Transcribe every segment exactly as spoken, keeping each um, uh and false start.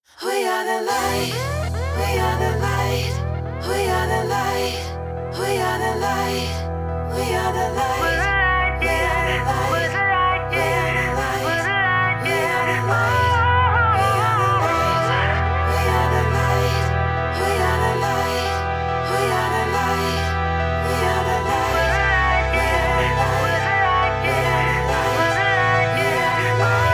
We are the light, we are the light, we are the light, we are the light, we are the light, we are the light, we are the light, we are the light, we are the light, we are the light, we are the light, we are the light, we are the light, we are the light, we are the light, we are the light.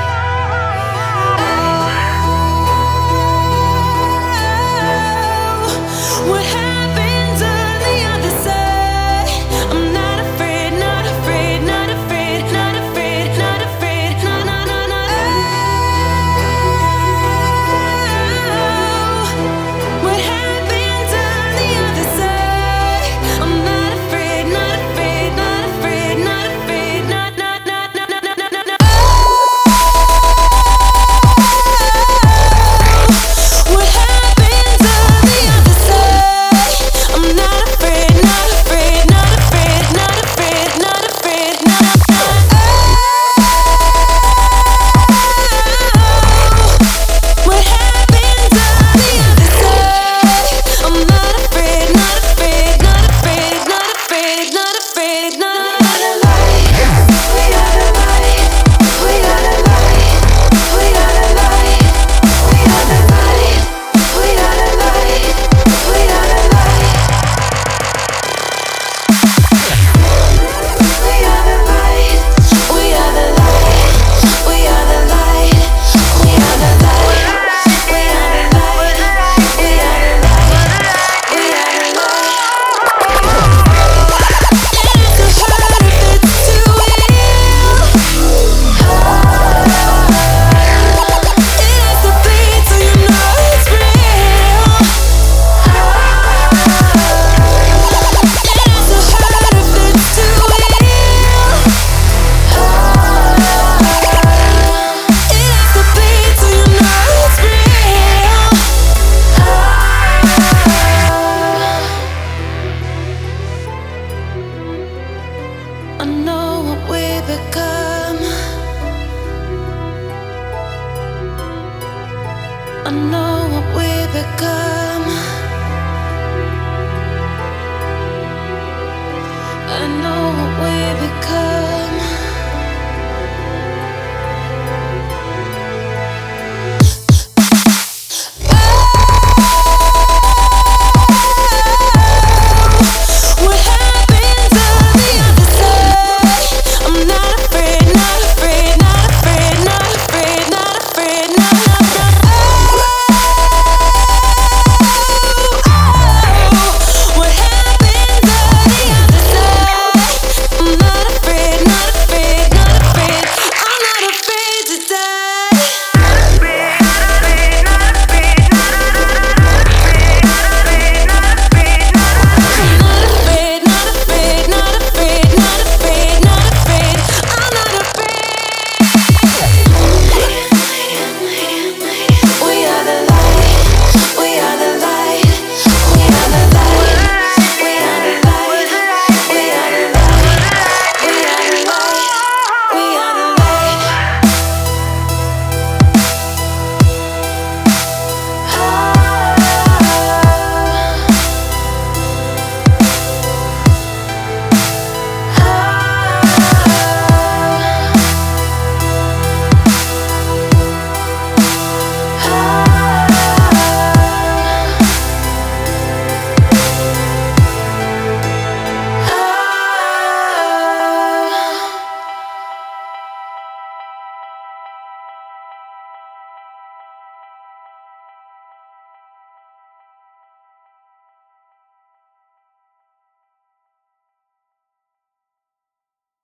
What happens on the other side? I'm not afraid, not afraid, not afraid, not afraid, not afraid, no, no, no, no. What happens on the other side? I'm not afraid, not afraid, not afraid, not afraid, not, not, not, not, not, not, not, not. What happens on the other side? I'm not afraid, not afraid, not afraid, not afraid, not afraid, not, not. What happens on the other side? I'm not afraid, not afraid, not afraid, not afraid, not afraid, not, not, not. We are the light, we are the light, we are the light, we are the light, we are the light, we are the light. We are the light, we are the light, we are the light, we are the light, we are the light, we are the light, we are the light. It is so hard if it's too real. It has to bleed so you know it's real. It is so hard if it's too real. It has to bleed so you know it's real. I know what we become. I know